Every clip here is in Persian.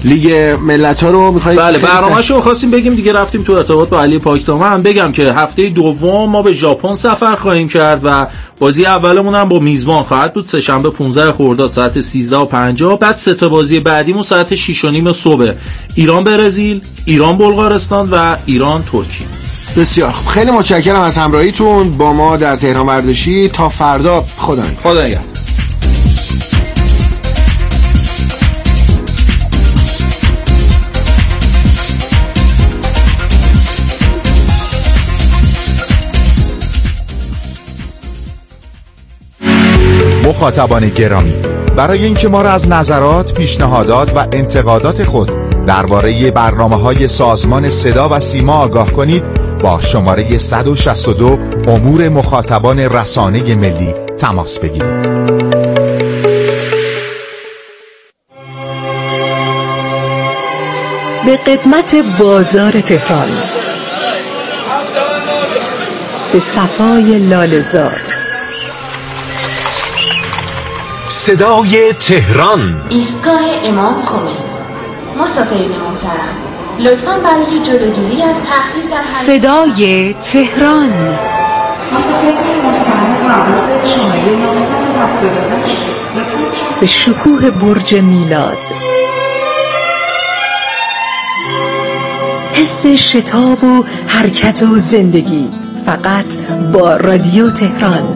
لیگ ملت‌ها رو می‌خوایم. بله برنامه‌شو خواستیم بگیم دیگه، رفتیم تو ارتباط با علی پاکدامن. هم بگم که هفته دوم ما به ژاپن سفر خواهیم کرد و بازی اولمون هم با میزبان خواهد بود سه‌شنبه 15 خرداد ساعت 13:50. بعد سه تا بازی بعدیمون ساعت 6:30 صبح. ایران برزیل، ایران بلغارستان و ایران ترکیه. بسیار خوب، خیلی متشکرم از همراهیتون با ما در تهران ورزشی. تا فردا، خدا نگهدار. مخاطبان گرامی، برای اینکه ما را از نظرات، پیشنهادات و انتقادات خود درباره برنامه‌های سازمان صدا و سیما آگاه کنید، با شماره 162 امور مخاطبان رسانه ملی تماس بگیرید. به قدمت بازار تهران، به صفای لاله‌زار، صدای تهران، ایستگاه امام خمینی. مسافرین محترم، لطفاً برای جلوگیری از تأخیر در صدای تهران. مسافرین محترم حواس شماره 978 لطفاً به شکوه برج میلاد، حس شتاب و حرکت و زندگی، فقط با رادیو تهران.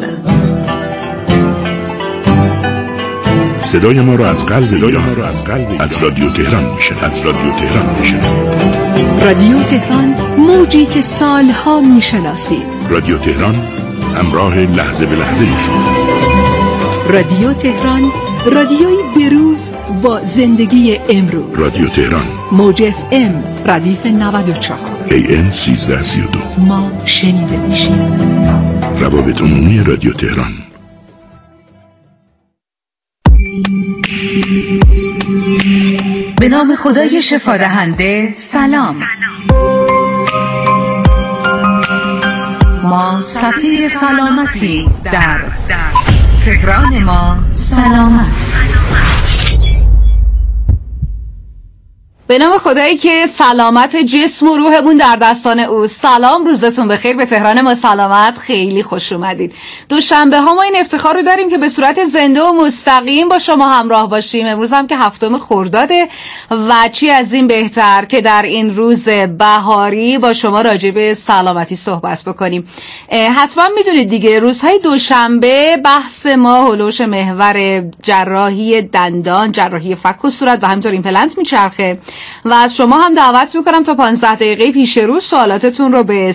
صدای ما را از قلب از رادیو تهران میشنوید. رادیو تهران، موجی که سالها میشناسید. رادیو تهران، همراه لحظه به لحظه شما. رادیو تهران، رادیوی بروز با زندگی امروز. رادیو تهران، موج FM ردیف 94 AM 1332. ما شنیده میشیم. روابط عمومی رادیو تهران. به نام خدای شفادهنده. سلام. ما سفیر سلامتی در تهران. ما سلامت. به نام خدایی که سلامت جسم و روحمون در دستان او. سلام، روزتون بخیر. به تهران ما سلامت خیلی خوش اومدید. دوشنبه ها ما این افتخار رو داریم که به صورت زنده و مستقیم با شما همراه باشیم. امروز هم که 7 خرداده و چی از این بهتر که در این روز بهاری با شما راجع به سلامتی صحبت بکنیم. حتما میدونید دیگه روزهای دوشنبه بحث ما هلوش محور جراحی دندان، جراحی فک و صورت و همینطور ایمپلنت میچرخه و از شما هم دعوت میکنم تا 15 دقیقه پیش رو سوالاتتون رو به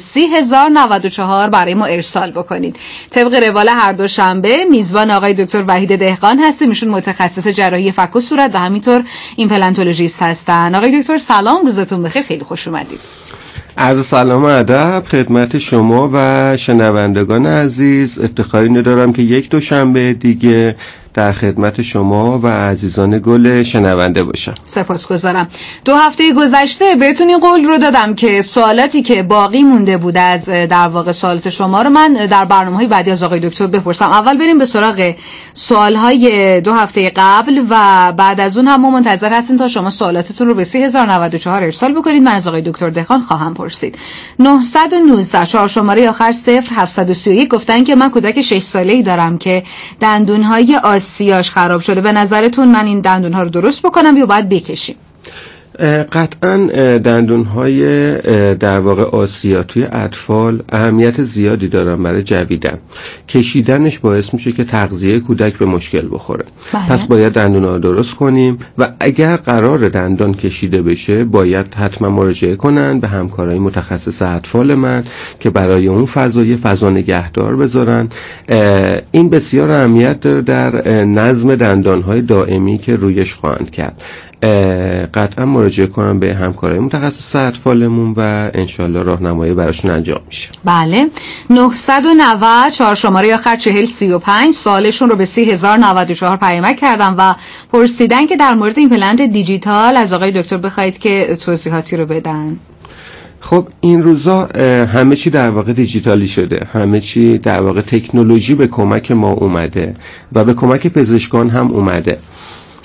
30,094 برای ما ارسال بکنید. طبق روال هر دوشنبه میزبان آقای دکتر وحید دهقان هستیم. ایشون متخصص جراحی فک و صورت و همینطور ایمپلنتولوژیست هستن. آقای دکتر سلام، روزتون بخیر، خیلی خوش اومدید. عرض سلام و ادب خدمت شما و شنوندگان عزیز. افتخاری دارم که یک دوشنبه دیگه در خدمت شما و عزیزان گل شنونده باشم. سپاسگزارم. 2 هفته گذشته بهتون این قول رو دادم که سوالاتی که باقی مونده بود از در واقع سوالات شما رو من در برنامه‌های بعدی از آقای دکتر بپرسم. اول بریم به سراغ سوال‌های 2 هفته قبل و بعد از اون هم ما منتظر هستیم تا شما سوالاتتون رو به 30,094 ارسال بکنید. من از آقای دکتر دهقان خواهم پرسید. 919 4 شماره آخر 0731 گفتن که من کودک 6 ساله‌ای دارم که دندون‌های آسیاش خراب شده. به نظرتون من این دندون‌ها رو درست بکنم یا باید بکشیم؟ قطعا دندون‌های در واقع آسیا توی اطفال اهمیت زیادی دارن برای جویدن. کشیدنش باعث میشه که تغذیه کودک به مشکل بخوره. بله. پس باید دندون‌ها رو درست کنیم و اگر قرار دندان کشیده بشه باید حتما مراجعه کنن به همکارای متخصص اطفال من که برای اون فضا نگهدار بذارن. این بسیار اهمیت داره در نظم دندان‌های دائمی که رویش خواهند کرد. قطعا مراجعه کنم به همکارای متخصص اطفالمون و انشالله راهنمایی براشون انجام میشه. بله. 990 4 شماره آخر 4035 سوالشون رو به 30,094 پیامک کردم و پرسیدن که در مورد ایمپلنت دیجیتال از آقای دکتر بخواید که توضیحاتی رو بدن. خب این روزا همه چی در واقع دیجیتالی شده، همه چی در واقع تکنولوژی به کمک ما اومده و به کمک پزشکان هم اومده.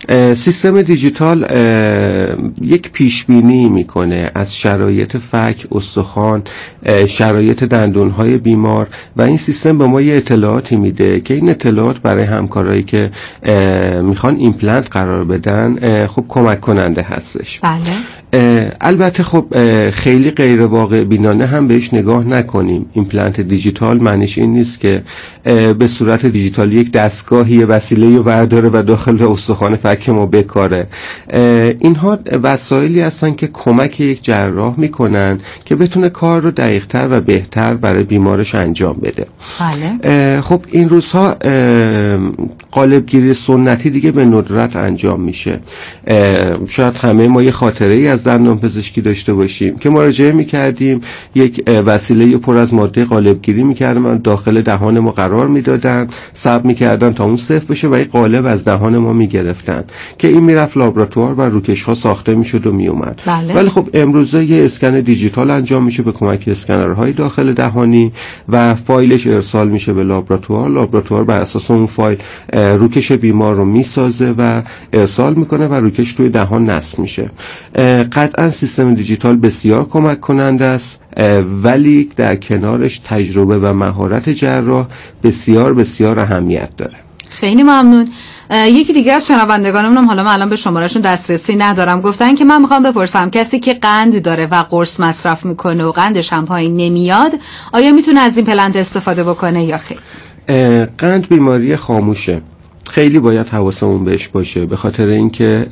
سیستم دیجیتال یک پیشبینی میکنه از شرایط فک، استخوان، شرایط دندونهای بیمار و این سیستم به ما یه اطلاعاتی میده که این اطلاعات برای همکارایی که میخوان ایمپلنت قرار بدن خب کمک کننده هستش. بله. البته خب خیلی غیر واقع بینانه هم بهش نگاه نکنیم. ایمپلنت دیجیتال معنیش این نیست که به صورت دیجیتال یک دستگاهی وسیله برداره و داخل استخوان فک ما بکاره. اینها وسایلی هستن که کمک یک جراح میکنن که بتونه کار رو دقیق‌تر و بهتر برای بیمارش انجام بده. بله. خب این روزها قالبگیری سنتی دیگه به ندرت انجام میشه. شاید همه ما یه خاطره ای از دندان پزشکی داشته باشیم که مراجعه میکردیم، یک وسیله پر از ماده قالبگیری میکردن، داخل دهان ما قرار میدادن، صبر میکردن تا اون صفر بشه و یک قالب از دهان ما میگرفتن که این میرفت لابراتوار و روکش ها ساخته میشد و میومد. بله. ولی خب امروزه یه اسکن دیجیتال انجام میشه به کمک اسکنرهای داخل دهانی و فایلش ارسال میشه به لابراتوار بر اساس اون فایل روکش بیمار رو میسازه و ارسال میکنه و روکش توی دهان نصب میشه. قطعا سیستم دیجیتال بسیار کمک کننده است، ولی در کنارش تجربه و مهارت جراح بسیار بسیار اهمیت داره. خیلی ممنون. یکی دیگه از شنوندگانمون، حالا من الان به شمارهشون دسترسی ندارم، گفتن که من میخوام بپرسم کسی که قند داره و قرص مصرف میکنه و قندش هم پایین نمیاد، آیا میتونه از این پلنت استفاده بکنه یا خیر؟ قند بیماری خاموشه، خیلی باید حواسمون بهش باشه، به خاطر اینکه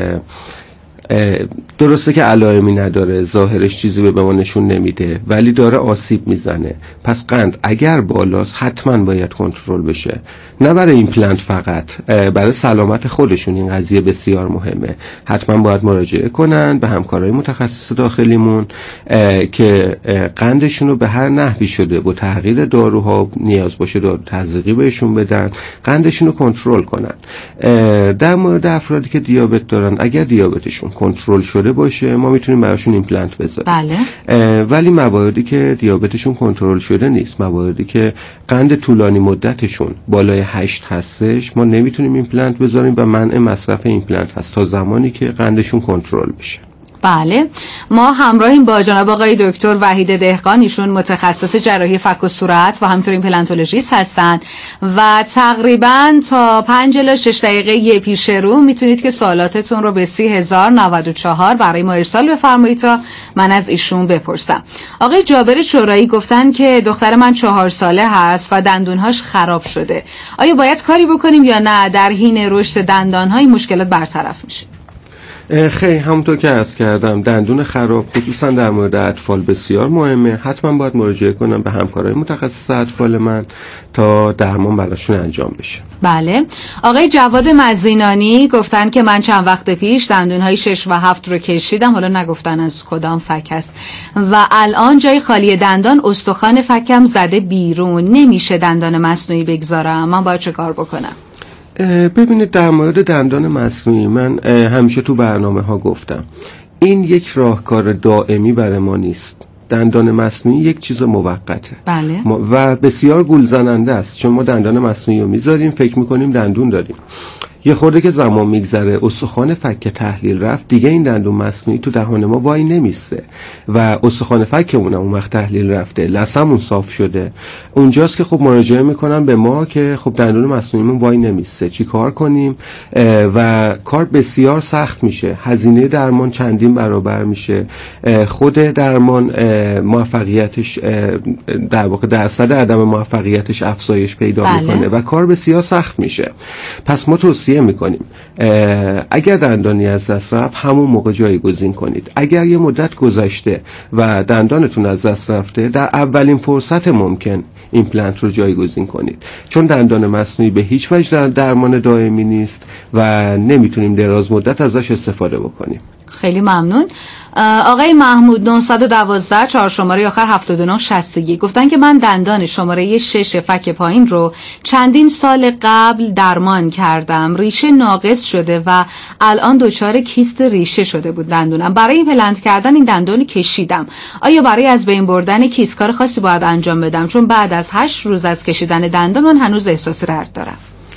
درسته که علائمی نداره، ظاهرش چیزی به ما نشون نمیده، ولی داره آسیب میزنه. پس قند اگر بالاست حتما باید کنترل بشه، نه برای ایمپلنت فقط، برای سلامت خودشون این قضیه بسیار مهمه. حتما باید مراجعه کنن به همکارای متخصص داخلیمون که قندشون رو به هر نحوی شده با تغییر داروها، نیاز باشه دارو تزریقی بهشون بدن، قندشون رو کنترل کنن. در مورد افرادی که دیابت دارن، اگر دیابتشون کنترل شده باشه ما میتونیم براشون ایمپلنت بذاریم. بله. ولی مواردی که دیابتشون کنترل شده نیست، مواردی که قند طولانی مدتشون بالای 8 هستش، ما نمیتونیم ایمپلنت بذاریم و منع مصرف ایمپلنت هست تا زمانی که قندشون کنترل بشه. بله. ما همراهیم با جناب آقای دکتر وحید دهقان، ایشون متخصص جراحی فک و صورت و همینطور ایمپلنتولوژیست هستن و تقریبا تا 5 الی 6 دقیقه پیش رو میتونید که سوالاتتون رو به 30,094 برای ما ارسال بفرمایید تا من از ایشون بپرسم. آقای جابر شورایی گفتن که دختر من 4 ساله هست و دندونهاش خراب شده، آیا باید کاری بکنیم یا نه در حین رشد دندان‌ها این مشکلات برطرف میشه؟ خیلی همونطور که عرض کردم، دندون خراب خصوصا در مورد اطفال بسیار مهمه. حتما باید مراجعه کنم به همکارای متخصص اطفال من تا درمان براشون انجام بشه. بله. آقای جواد مزینانی گفتن که من چند وقت پیش دندونهای 6 و 7 رو کشیدم، حالا نگفتن از کدام فک هست، و الان جای خالی دندان استخوان فکم زده بیرون، نمیشه دندان مصنوعی بگذارم، من باید چه کار بکنم؟ ببینید، در مورد دندان مصنوعی من همیشه تو برنامه ها گفتم این یک راهکار دائمی برای ما نیست. دندان مصنوعی یک چیز موقته. بله. و بسیار گول زننده است، چون ما دندان مصنوعی رو میذاریم فکر میکنیم دندون داریم، یه خورده که زمان میگذره استخوان فک تحلیل رفت، دیگه این دندون مصنوعی تو دهان ما وای نمیسته و استخوان فکمون اون وقت تحلیل رفته، لثمون صاف شده، اونجاست که خب مراجعه میکنن به ما که خب دندون مصنوعیمون وای نمیسته، چی کار کنیم؟ و کار بسیار سخت میشه، هزینه درمان چندین برابر میشه، خود درمان موفقیتش در واقع درصد عدم موفقیتش افزایش پیدا میکنه و کار بسیار سخت میشه. پس ما توصیه میکنیم اگر دندانی از دست رفت همون موقع جایگزین کنید. اگر یه مدت گذشته و دندانتون از دست رفته، در اولین فرصت ممکن ایمپلنت رو جایگزین کنید، چون دندان مصنوعی به هیچ وجه درمان دائمی نیست و نمیتونیم دراز مدت ازش استفاده بکنیم. خیلی ممنون. آقای محمود 912 4 شماره آخر 7961 گفتن که من دندان شماره 6 فک پایین رو چندین سال قبل درمان کردم، ریشه ناقص شده و الان دچار کیست ریشه شده بود دندونم. برای ایمپلنت کردن این دندون کشیدم، آیا برای از بین بردن کیست کار خاصی باید انجام بدم؟ چون بعد از 8 روز از کشیدن دندان من هنوز احساس درد دارم.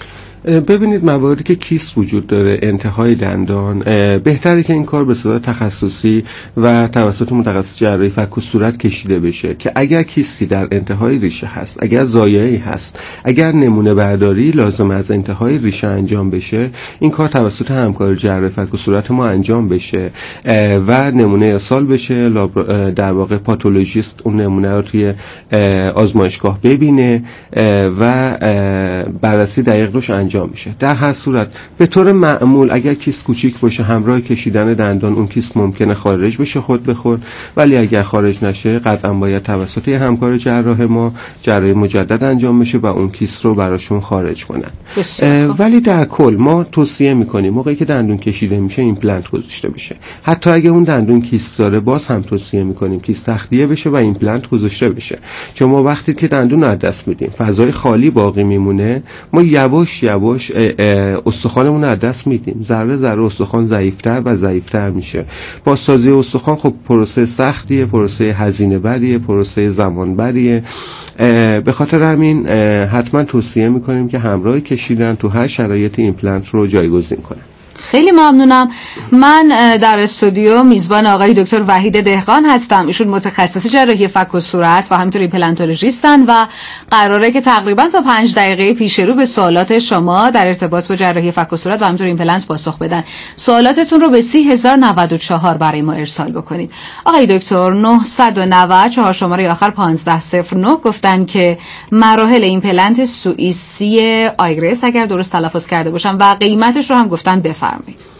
ببینید مواردی که کیست وجود داره انتهای دندان، بهتره که این کار به صورت تخصصی و توسط متخصص جراحی فک و صورت کشیده بشه که اگر کیستی در انتهای ریشه هست، اگر زایایی هست، اگر نمونه برداری لازم از انتهای ریشه انجام بشه، این کار توسط همکار جراح فک و صورت ما انجام بشه و نمونه ارسال بشه، در واقع پاتولوژیست اون نمونه رو توی آزمایشگاه ببینه و بررسی دقیق روش انجام میشه. در هر صورت به طور معمول اگر کیست کوچیک باشه همراه کشیدن دندان اون کیست ممکنه خارج بشه خود به خود، ولی اگر خارج نشه قطعا باید توسط همکار جراح ما جراحی مجدد انجام بشه و اون کیست رو براشون خارج کنن. ولی در کل ما توصیه میکنیم موقعی که دندون کشیده میشه ایمپلنت گذاشته بشه. حتی اگه اون دندون کیست داره باز هم توصیه میکنیم کیست تخلیه بشه و ایمپلنت گذاشته بشه، چون ما وقتی که دندون از دست میدیم فضای خالی باقی میمونه، ما یواش یواش استخوانمون از دست میدیم، ذره ذره استخوان ضعیفتر و ضعیفتر میشه. بازسازی استخوان خب پروسه سختیه، پروسه هزینه بریه، پروسه زمان بریه. به خاطر همین حتما توصیه میکنیم که همراه کشیدن تو هر شرایط ایمپلنت رو جایگزین کنه. خیلی ممنونم. من در استودیو میزبان آقای دکتر وحید دهقان هستم. ایشون متخصص جراحی فک و صورت و همینطور ایمپلنتولوژیستن و قراره که تقریبا تا 5 دقیقه پیش رو به سوالات شما در ارتباط با جراحی فک و صورت و همینطور ایمپلنت پاسخ بدن. سوالاتتون رو به 30094 برای ما ارسال بکنید. آقای دکتر 990 4 شماره آخر 1509 گفتن که مراحل ایمپلنت سوئیسی آیگرس اگر درست تلفظ کرده باشم و قیمتش رو هم گفتن بفرمایید.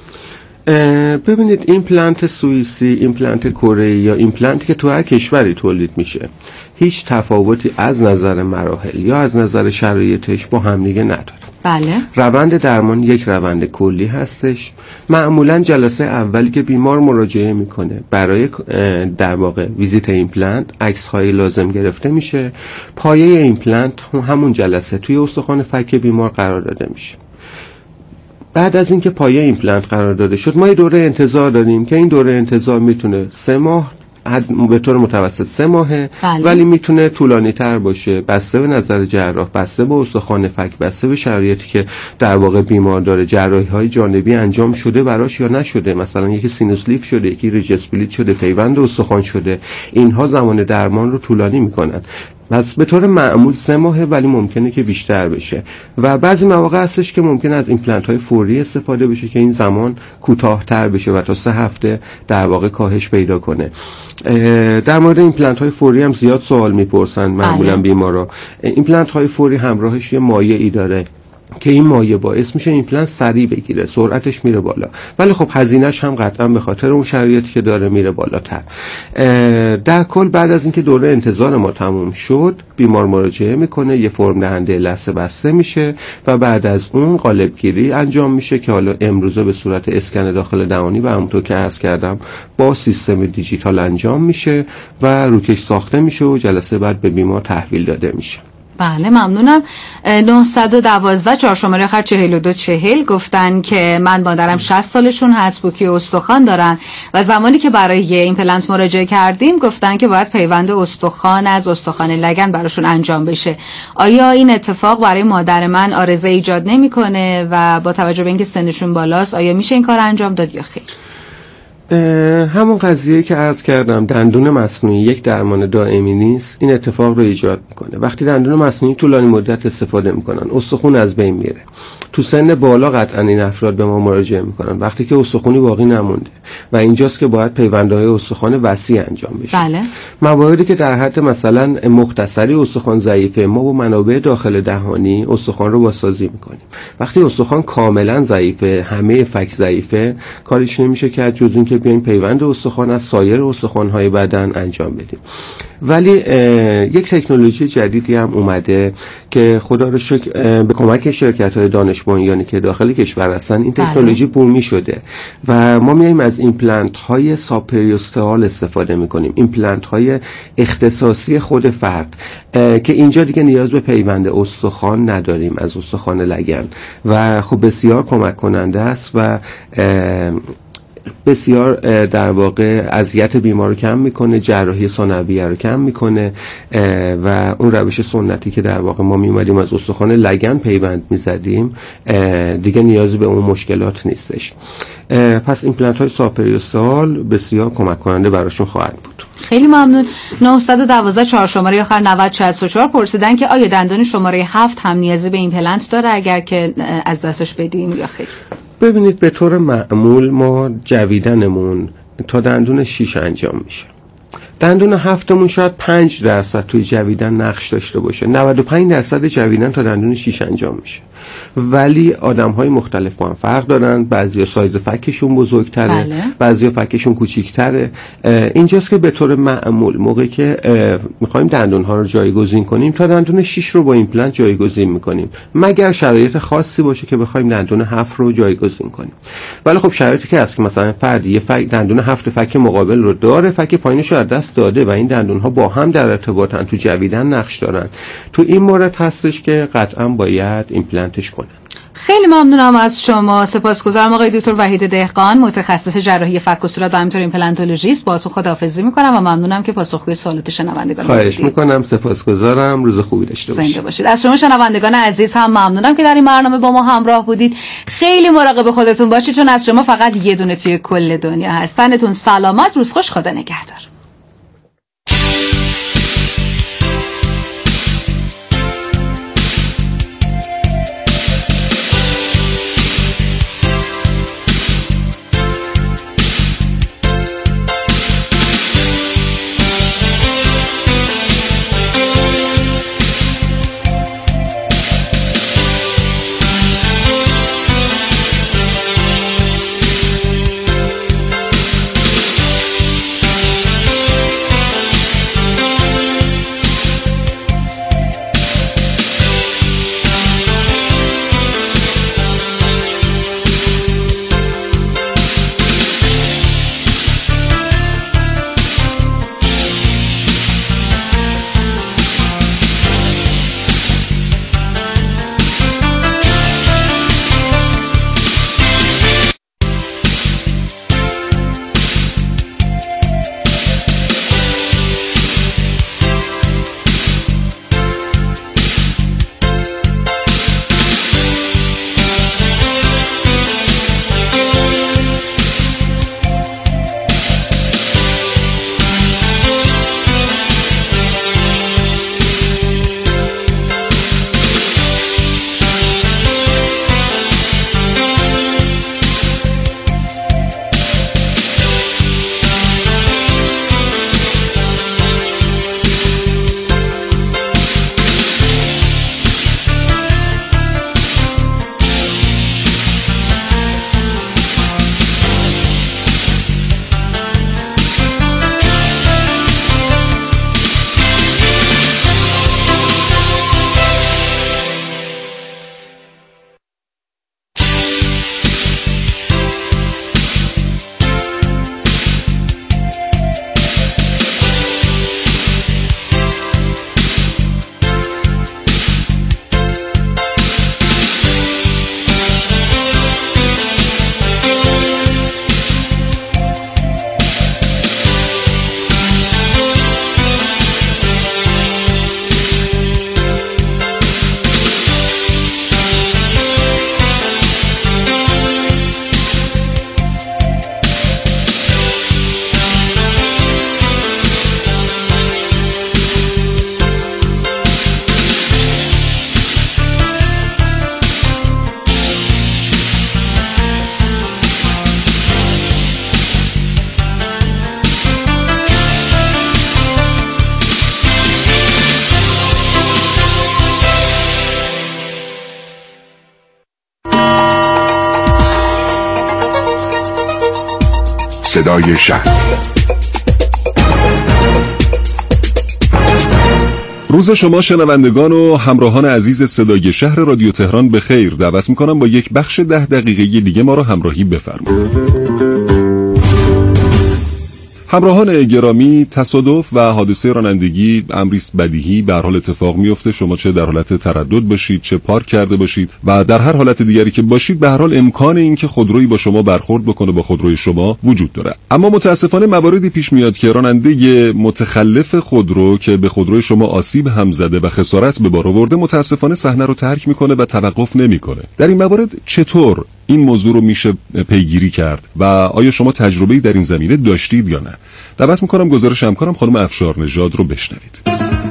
ببینید ایمپلنت سوئیسی، ایمپلنت کره‌ای یا ایمپلنتی که تو هر کشوری تولید میشه هیچ تفاوتی از نظر مراحل یا از نظر شرایطش با همدیگه نداره. بله. روند درمان یک روند کلی هستش. معمولا جلسه اولی که بیمار مراجعه میکنه برای در واقع ویزیت ایمپلنت عکس‌های لازم گرفته میشه. پایه ایمپلنت همون جلسه توی استخوان فک بیمار قرار داده میشه. بعد از اینکه پایه ایمپلنت قرار داده شد ما یه دوره انتظار داریم که این دوره انتظار میتونه 3 ماه به طور متوسط 3 ماهه. بله. ولی میتونه طولانی تر باشه بسته به نظر جراح، بسته به استخوان فک، بسته به شرایطی که در واقع بیمار داره. جراحی های جانبی انجام شده براش یا نشده، مثلا یکی سینوس لیف شده، یکی ریج اسپلیت شده، پیوند استخوان شده، اینها زمان درمان رو طولانی میکنن. پس به طور معمول 3 ماهه ولی ممکنه که بیشتر بشه و بعضی مواقع هستش که ممکنه از ایمپلنت های فوری استفاده بشه که این زمان کوتاه‌تر بشه و تا 3 هفته در واقع کاهش پیدا کنه. در مورد ایمپلنت های فوری هم زیاد سوال میپرسن معمولا بیمارا. ایمپلنت های فوری همراهش یه مایعی داره که این مایع باعث میشه ایمپلنت سریع بگیره، سرعتش میره بالا، ولی خب هزینه‌اش هم قطعا به خاطر اون شرایطی که داره میره بالاتر. در کل بعد از اینکه دوره انتظار ما تموم شد بیمار مراجعه میکنه، یه فرم دهنده لثه بسته میشه و بعد از اون قالبگیری انجام میشه که حالا امروزه به صورت اسکن داخل دهانی و همونطور که عرض کردم با سیستم دیجیتال انجام میشه و روکش ساخته میشه و جلسه بعد به بیمار تحویل داده میشه. بله ممنونم. 912 4 شماره آخر 4240 گفتن که من مادرم 60 سالشون هست، پوکی استخوان دارن و زمانی که برای ایمپلنت مراجعه کردیم گفتن که باید پیوند استخوان از استخوان لگن براشون انجام بشه. آیا این اتفاق برای مادر من عارضه ایجاد نمیکنه و با توجه به اینکه سنشون بالاست آیا میشه این کار انجام داد یا خیر؟ همون قضیه که عرض کردم، دندون مصنوعی یک درمان دائمی نیست، این اتفاق رو ایجاد میکنه. وقتی دندون مصنوعی طولانی مدت استفاده میکنن استخوان از بین میره. تو سن بالا قطعا این افراد به ما مراجعه میکنن وقتی که استخوانی باقی نمونده و اینجاست که باید پیوندهای استخوان وسیع انجام بشه. بله. مواردی که در حد مثلا مختصری استخوان ضعیفه ما با منابع داخل دهانی استخوان رو بازسازی میکنیم. وقتی استخوان کاملا ضعیفه، همه فک ضعیفه، کاریش نمیشه که جز این که بیایم پیوند استخوان از سایر استخوان‌های بدن انجام بدیم. ولی یک تکنولوژی جدیدی هم اومده که خدا رو شکر به کمک شرکت‌های دانش بنیانی که داخل کشور هستن این تکنولوژی بومی شده و ما میایم از ایمپلنت‌های ساپریوستال استفاده می‌کنیم، ایمپلنت‌های اختصاصی خود فرد که اینجا دیگه نیاز به پیوند استخوان نداریم از استخوان لگن و خب بسیار کمک کننده است و بسیار در واقع اذیت بیمار رو کم میکنه، جراحی ثانویه رو کم میکنه و اون روش سنتی که در واقع ما میومدیم از استخوان لگن پیوند میزدیم دیگه نیازی به اون مشکلات نیستش. پس ایمپلنت های ساپریوستال بسیار کمک کننده براشون خواهد بود. خیلی ممنون. 912 4 شماره آخر 9064 پرسیدن که آیا دندان شماره 7 هم نیازی به ایمپلنت داره اگر که از دستش بدیم یا خیر؟ ببینید به طور معمول ما جویدنمون تا دندون 6 انجام میشه. دندون 7مون شاید 5% توی جویدن نقش داشته باشه. 95% جویدن تا دندون 6 انجام میشه. ولی آدم‌های مختلف با هم فرق دارن. بعضیا سایز فکشون بزرگتره، بعضیا فکشون کوچیک‌تره. اینجاست که به طور معمول موقعی که می‌خوایم دندون‌ها رو جایگزین کنیم تا دندون 6 رو با ایمپلنت جایگزین می‌کنیم، مگر شرایط خاصی باشه که بخوایم دندون 7 رو جایگزین کنیم. ولی خب شرایطی که هست که مثلا فردی یه دندون 7 فک مقابل رو داره، فک پایینش رو از دست داده و این دندون‌ها با هم در ارتباطن، تو جویدن نقش دارن، تو این مورد هستش که قطعاً باید ایمپلنتش کنن. خیلی ممنونم از شما. سپاسگزارم آقای دکتر وحید دهقان، متخصص جراحی فک و صورت و همینطور ایمپلنتولوژیست. باهاتون خداحافظی میکنم و ممنونم که پاسخگوی سوالات شنوندگان بودید. خواهش میکنم. سپاسگزارم. روز خوبی داشته باشید. زنده باشید. از شما شنوندگان عزیز هم ممنونم که در این برنامه با ما همراه بودید. خیلی مراقب خودتون باشید چون از شما فقط یه دونه توی کل دنیا هست. تنتون سلامت، روز خوش، خدا نگهدار. صدای شهر. روز شما شنوندگان و همراهان عزیز صدای شهر رادیو تهران به خیر. دعوت میکنم با یک بخش 10 دقیقه‌ای دیگه ما رو همراهی بفرمایید. همراهان گرامی، تصادف و حادثه رانندگی امری است بدیهی، به هر حال اتفاق میفته. شما چه در حالت تردد باشید، چه پارک کرده باشید و در هر حالت دیگری که باشید، به هر حال امکان این که خودرویی با شما برخورد بکنه با خودروی شما وجود داره. اما متاسفانه مواردی پیش میاد که راننده متخلف خودرو که به خودروی شما آسیب هم زده و خسارت به بار آورده متاسفانه صحنه رو ترک میکنه و توقف نمیکنه. در این موارد چطور این موضوع رو میشه پیگیری کرد و آیا شما تجربه‌ای در این زمینه داشتید یا نه؟ دعوت میکنم گزارش همکارم خانم افشار نژاد رو بشنوید.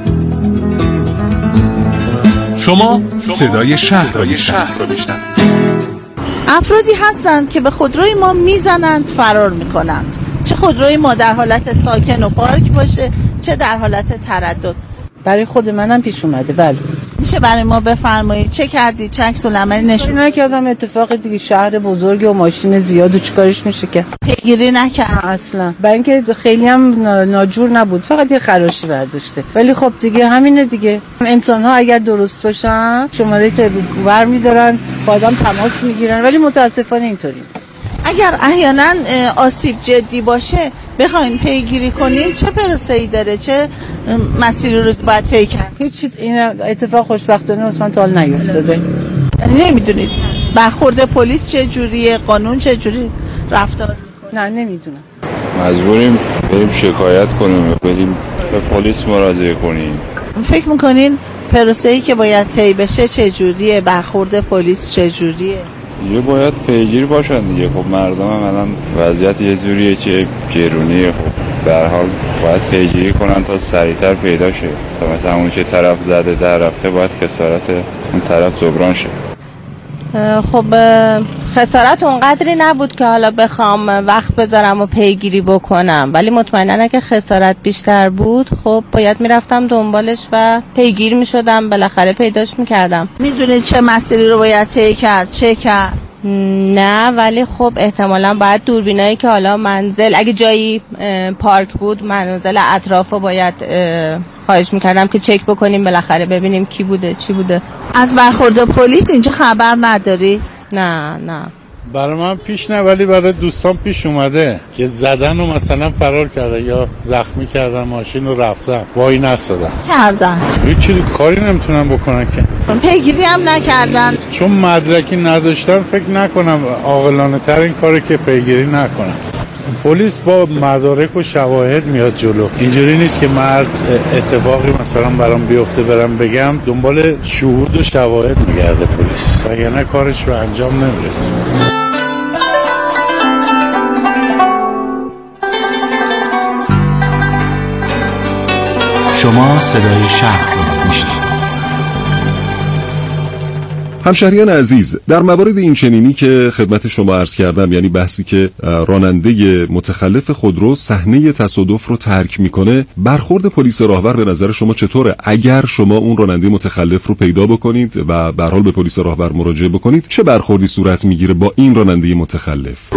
شما صدای شهر رو میشنوید. افرادی هستند که به خودروی ما میزنند، فرار میکنند، چه خودروی ما در حالت ساکن و پارک باشه چه در حالت تردد. برای خود منم پیش اومده. بله. میشه برای ما بفرمایید چه کردی، چه عکس العملی نشون؟ نکردم، اتفاق دیگه، شهر بزرگ و ماشین زیاد و چیکارش میشه که پیگیری نکردم اصلا، برای اینکه خیلی هم ناجور نبود، فقط یه خراشی برداشته. ولی خب دیگه همینه دیگه، انسان ها اگر درست باشن شماره ور میدارن، با آدم تماس میگیرن، ولی متاسفانه اینطوری نیست. اگر احیانا آسیب جدی باشه بخواین پیگیری کنین چه پروسه‌ای داره، چه مسیری رو باید طی کرد؟ هیچ، این اتفاق خوشبختانه اصلا تا حال نیفتاده. نمیدونید برخورد پلیس چه جوریه، قانون چه جوری رفتار میکنه؟ نه نمیدونم. مجبوریم بریم شکایت کنیم، بریم به پلیس مراجعه کنیم. فکر میکنین پروسه‌ای که باید طی بشه چه جوریه، برخورد پلیس چه جوریه؟ یه باید پیگیری باشن دیگه. خب مردم هم الان وضعیت یه جوریه که گرونیه، خب در حال باید پیگیری کنن تا سریعتر پیدا شه، تا مثلا اون که طرف زده در رفته باید خسارت اون طرف جبران شه. خب خسارت اونقدری نبود که حالا بخوام وقت بذارم و پیگیری بکنم، ولی مطمئنا اگه خسارت بیشتر بود خب باید میرفتم دنبالش و پیگیر میشدم، بالاخره پیداش میکردم. میدونید چه مسیری رو باید طی کرد، چه کرد؟ نه، ولی خب احتمالا باید دوربینایی که حالا منزل اگه جایی پارک بود منزل اطراف رو باید خواهش میکردم که چک بکنیم، بالاخره ببینیم کی بوده چی بوده. از برخورد پلیس اینجا خبر نداری؟ نه برای من پیش نه، ولی برای دوستان پیش اومده که زدن و مثلا فرار کردن یا زخمی کردن ماشین رو رفتن وای نستادن هیچ کاری نمیتونن بکنن که پیگیری هم نکردن، چون مدرکی نداشتن. فکر نکنم عاقلانه تر این کاری که پیگیری نکنن. پلیس با مدارک و شواهد میاد جلو. اینجوری نیست که مرد اتفاقی مثلا برام بیفته برام بگم، دنبال شهود و شواهد میگرده پلیس، وگرنه کارش رو انجام نمیرسه. شما صدای شهر رو میشنوید. همشهریان عزیز، در موارد این چنینی که خدمت شما عرض کردم، یعنی بحثی که راننده متخلف خودرو صحنه تصادف رو ترک میکنه، برخورد پلیس راهور به نظر شما چطوره؟ اگر شما اون راننده متخلف رو پیدا بکنید و به هر حال به پلیس راهور مراجعه بکنید، چه برخوردی صورت میگیره با این راننده متخلف؟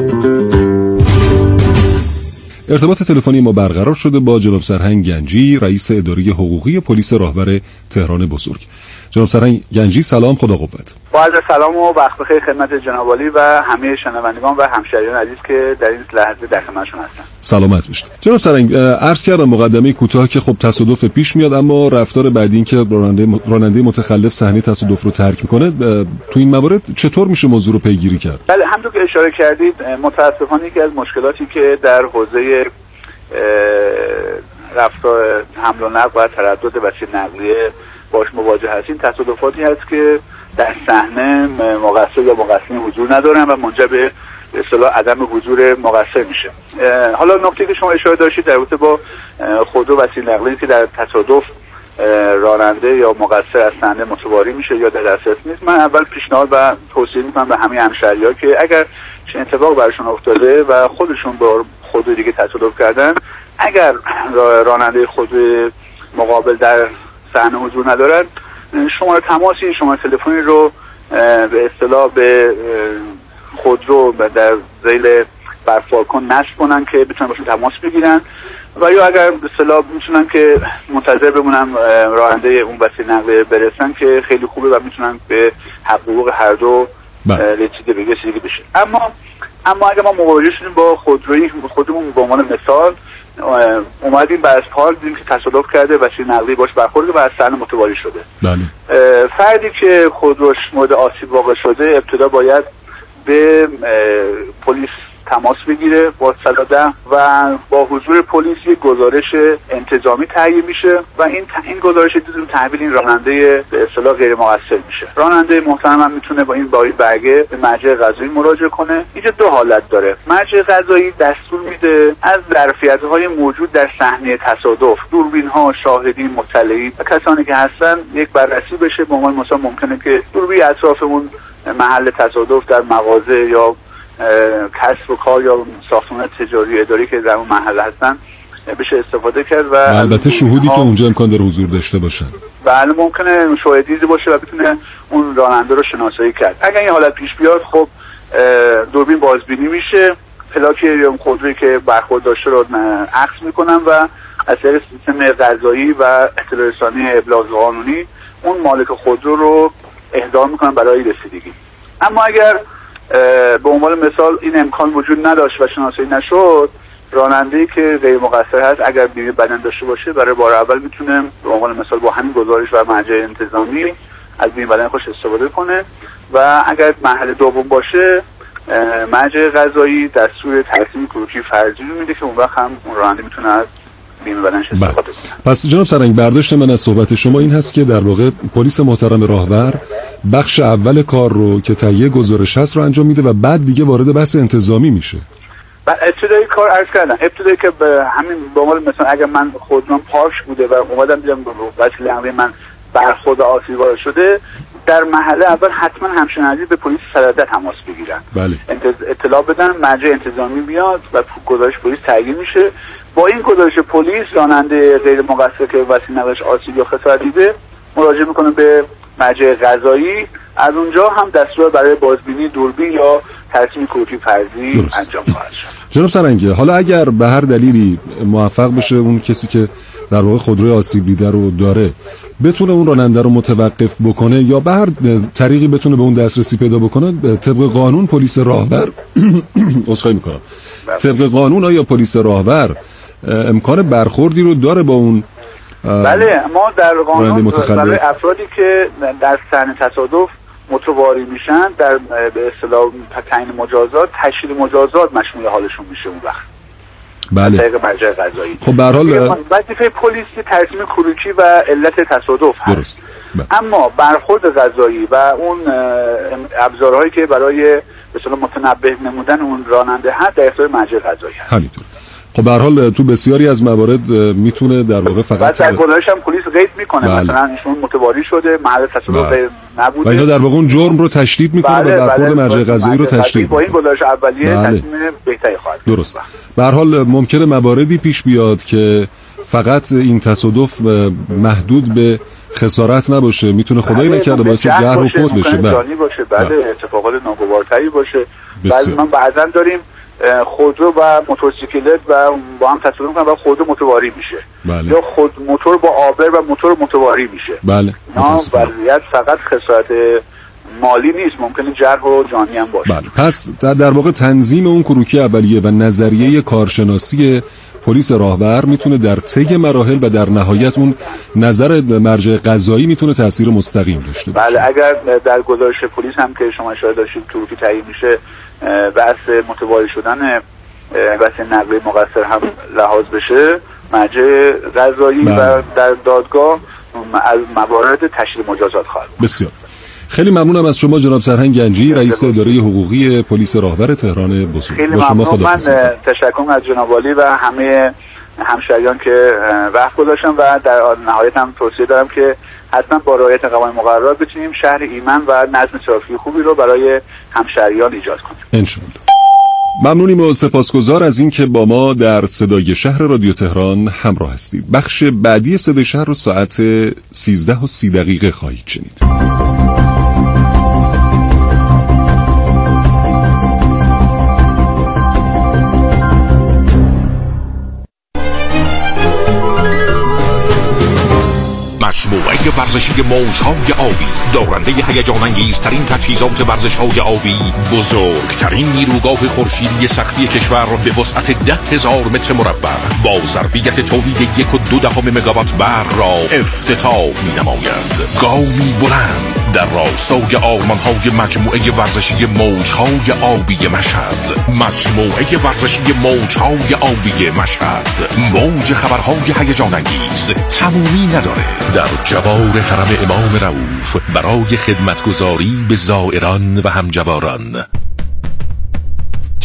ارتباط تلفنی ما برقرار شده با جناب سرهنگ گنجی، رئیس اداره حقوقی پلیس راهور تهران بزرگ. جناب سرهنگ گنجی، سلام، خدا قوت. با عرض سلام و وقت بخیر خدمت جناب عالی و همه شنوندگان و همشهریان عزیز که در این لحظه در خدمتشون هستن. سلامت باشید. جناب سرهنگ، عرض کردم مقدمه کوتاه که خب تصادف پیش میاد، اما رفتار بعدی این که راننده متخلف صحنه تصادف رو ترک میکنه، تو این موارد چطور میشه موضوع رو پیگیری کرد؟ بله، همونطور که اشاره کردید متاسفانه یکی از مشکلاتی که در حوزه رفتار حمل و نقل و تردد وسیله نقلیه باش مواجه هستیم، تصادفاتی هست که در صحنه مقصر یا مقصرین حضور ندارن و منجر به اصطلاح عدم حضور مقصر میشه. حالا نکته که شما اشاره داشتید در رابطه با خودرو وسیله نقلیه که در تصادف راننده یا مقصر از صحنه متواری میشه یا در دسترس نیست، من اول پیشنهاد و توصیه میکنم به همه همشهری‌ها که اگر چه اتفاق براشون افتاده و خودشون با خودرو دیگه تصادف کردن، اگر راننده خودرو مقابل در صحنه حضور ندارن، شماره تماسی، شماره تلفنی رو به اصطلاح به خودرو در ذیل برفاکن نصب کنن که بتونن باشون تماس بگیرن، و یا اگر به اصطلاح میتونن که منتظر بمونن راننده اون وسیله نقلیه برسن که خیلی خوبه و میتونن به حقوق هر دو رسیده بشه. اما اما اگر ما مواجه شدیم با خودرویی خودمون به عنوان مثال اومدیم بر از پارک دیدیم که تصادف کرده و وسیله نقلیه باش برخورده و از صحنه متواری شده. بله. فردی که خودروش مورد آسیب واقع شده ابتدا باید به پلیس تماس بگیره با 110 و با حضور پلیس یک گزارش انتظامی تهیه میشه و این گزارش بدون تحویل این راننده به اصطلاح غیر مقصر میشه. راننده محترم هم میتونه با این برگه به مرجع قضایی مراجعه کنه. اینجا دو حالت داره. مرجع قضایی دستور میده از ظرفیت‌های موجود در صحنه تصادف، دوربین‌ها، شاهدین، مطلعین و کسانی که هستن یک بررسی بشه. به عنوان مثلا ممکنه که دوربین اطرافمون محل تصادف در مغازه یا کسب و کار یا ساختمان تجاری اداری که در اون محل هستن بشه استفاده کرد و البته شهودی که اونجا امکان داره حضور داشته باشن. بله ممکنه شاهدی باشه و بتونه اون راننده رو شناسایی کرد. اگر این حالت پیش بیاد خب دوربین بازبینی میشه، پلاک یا خودرویی که برخورد داشته رو عکس میکنن و از طریق سیستم قضایی و اطلاع رسانی ابلاغ قانونی اون مالک خودرو رو احضار میکنن برای رسیدگی. اما اگر به عنوان مثال این امکان وجود نداشت و شناسایی نشد، راننده‌ای که غیر مقصر هست اگر بیمه بدن داشته باشه برای بار اول میتونه به عنوان مثال با همین گزارش و مرجع انتظامی از بیمه بدن خودش استفاده کنه و اگر مرحله دوم باشه مرجع قضایی دستور ترسیم کروکی فرضی رو میده که اون وقت هم اون راننده میتونه از بیمه بدنش استفاده کنه. پس جناب سرنگ برداشت من از صحبت شما این هست که در واقع پلیس محترم راهور بخش اول کار رو که تهیه گزارش هست رو انجام میده و بعد دیگه وارد بحث انتظامی میشه. ابتدای کار عرض کردم، ابتدایی که به همین به عنوان مثلا اگر من خودم پارک بوده و اومدم دیدم وسیله نقلیه من برخورد آسیب وارد شده، در مرحله اول حتما همشناسی به پلیس 110 تماس بگیرن. بله. اطلاع بدن، مرجع انتظامی بیاد و گزارش پلیس تهیه میشه. با این گزارش پلیس راننده غیر مقصر که وسیله نقلیش آسیب یا خسارت دیده مراجعه میکنه به مرجع قضایی. از اونجا هم دستور برای بازبینی دوربین یا ترسیم کروکی فرضی انجام خواهد شد. جناب سرنگی، حالا اگر به هر دلیلی موفق بشه اون کسی که در واقع خودروی آسیب دیده رو داره بتونه اون راننده رو متوقف بکنه یا به هر طریقی بتونه به اون دسترسی پیدا بکنه، طبق قانون پلیس راهور عذرخواهی میکنم، طبق قانون آیا پلیس راهور امکان برخوردی رو داره با اون؟ بله، ما در قانون برای افرادی که در صحنه تصادف متواری میشن در به اصطلاح تعیین مجازات، تشدید مجازات مشمول حالشون میشه اون وقت. بله. مرجع قضایی. خب به هر حال وظیفه پلیس ترسیم کروکی و علت تصادف هست. درست. اما برخورد قضایی و اون ابزارهایی که برای به اصطلاح متنبه نمودن اون راننده هست در اختیار مرجع قضایی هست. همینطور. خب به هر حال تو بسیاری از موارد میتونه در واقع فقط در گزارش هم پلیس قید میکنه. بله. مثلا ایشون متواری شده، محل تصادف نبوده و اینا در واقع اون جرم رو تشدید میکنه و برخورد مرجع قضایی رو تشدید. با این گزارش اولیه تصمیم بهتری خواهد گرفت. درست. به هر حال ممکنه مواردی پیش بیاد که فقط این تصادف محدود به خسارت نباشه، میتونه خدایی نکرده باعث جرح و فوت بشه. جانی باشه، بعد اتفاقات ناگوارتری باشه. بعضی من بعضا داریم خودرو و موتورسیکلت و با هم تصادف میکنن و خودرو متواری میشه. بله. یا خود موتور با آبر و موتور متواری میشه. بله. نه وضعیت فقط خسارت مالی نیست، ممکنه جرح و جانی هم باشه. بله. پس در واقع تنظیم اون کروکی اولیه و نظریه کارشناسی پلیس راهور میتونه در طی مراحل و در نهایت اون نظر مرجع قضایی میتونه تاثیر مستقیم داشته باشه. بله، اگر در گزارش پلیس هم که شما اشاره داشتید کروکی تعیین میشه، بحث متواری شدن وسیله نقلیه مقصر هم لحاظ بشه، مرجع قضایی و در دادگاه از موارد تشدید مجازات خواهد. بسیار خیلی ممنونم از شما جناب سرهنگ گنجی، رئیس اداره حقوقی پلیس راهور تهران بزرگ. خیلی ممنون. من تشکر از جناب عالی و همه همشهریان که وقت گذاشتن و در نهایت هم توصیه دارم که حتما با رعایت قوانین مقررات بتونیم شهر ایمن و نظم ترافیکی خوبی رو برای همشهریان ایجاد کنیم. انشالله. ممنونیم و سپاسگزار از این که با ما در صدای شهر رادیو تهران همراه هستید. بخش بعدی صدای شهر رو ساعت 13:30 خواهید شنید. مجموعه ورزشی موج‌های آبی، دارنده هیجان انگیزترین تجهیزات ورزش‌های آبی، بزرگترین نیروگاه خورشیدی سقفی کشور به وسعت 10,000 متر مربع با ظرفیت تولید 1.2 مگاوات برق را افتتاح می‌نماید. گامی بلند در راستای آرمان‌های مجموعه ورزشی موج‌های آبی مشهد. مجموعه ورزشی موج‌های آبی مشهد، موج خبرهای هیجان انگیز تمومی نداره. در جوار حرم امام رؤوف برای خدمتگزاری به زائران و همجواران.